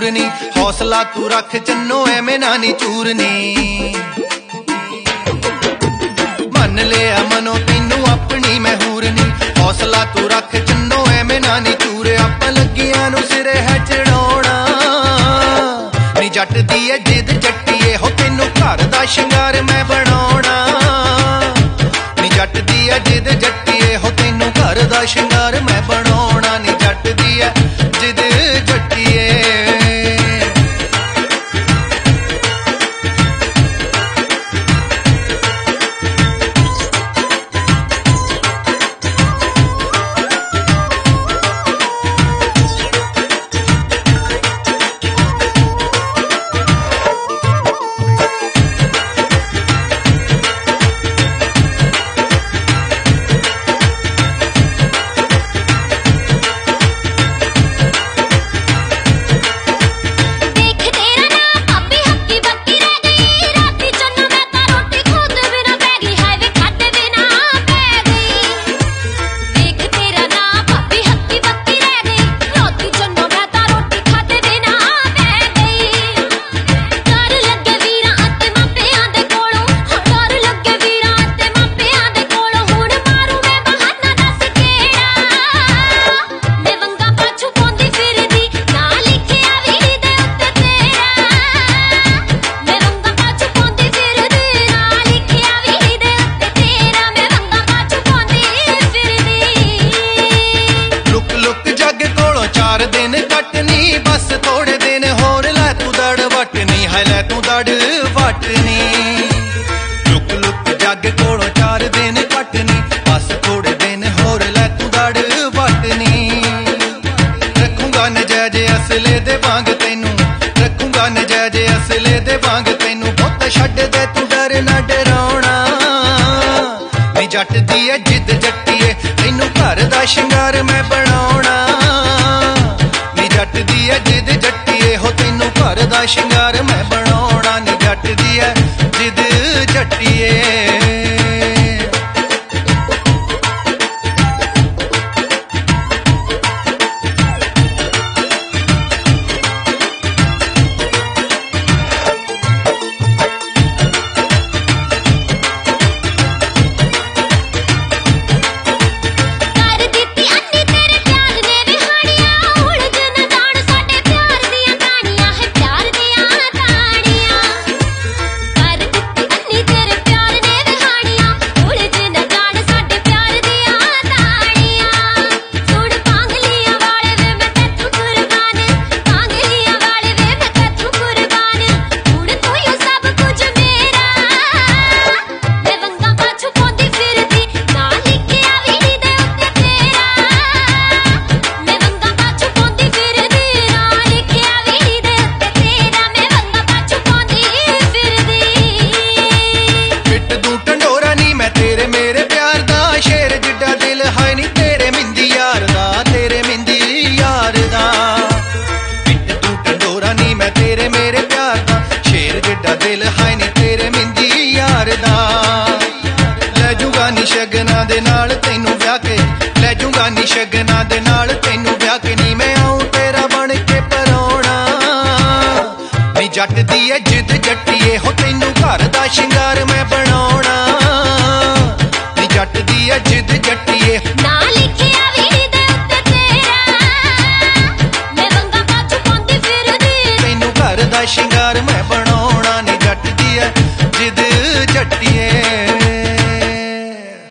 चूरनी। हौसला तू रख चन्नो एवें ना नी चूरनी। मन लिया मनो तैनू अपनी मैं हूरनी। हौसला तू रख चन्नो एवें ना नी चूरे। आपां लगियां नू सिरे है चढ़ाउणा नी जट दी है जिद जट्टीए हो तैनू घर दा शिंगार मैं बनाउणा नी जट दी है जिद जट्टीए हो तैनू घर दा शिंगार मैं बनाउणा नी जट दी है जिद जट्टीए। बस थोड़े दिन होर लै तू दड़ वटनी है लै तू दड़ वटनी। लुक लुक जग कोलों 4 दिन कटनी बस थोड़े दिन होर लै तू दड़ वटनी। रखूंगा नजायज असले दे वांग तैनू रखूंगा नजायज असले दे वांग तैनू पुत्त छड्ड दे तू डर ना डराउणा नी जट दी है जिद जट्टीए तैनू घर दा शिंगार मैं बनाउणा जट दी है जिद जट्टीए हो तैनू घर दा शिंगार मैं बनाउणा नी जट दी है जिद जट्टीए। शगना दे नाल तैनू ब्याह के लै जूंगा नी शगना दे नाल तैनू ब्याह के नी मैं आऊं तेरा बन के परौणा नी जट दी है जिद जट्टीए हो तैनू घर दा शिंगार मैं बनाउणा नी जट दी है जिद जट्टीए ना लिखिया वी दे उत्ते तेरा मैं वंगा पाछू पांदी फिरदी तैनू घर दा शिंगार मैं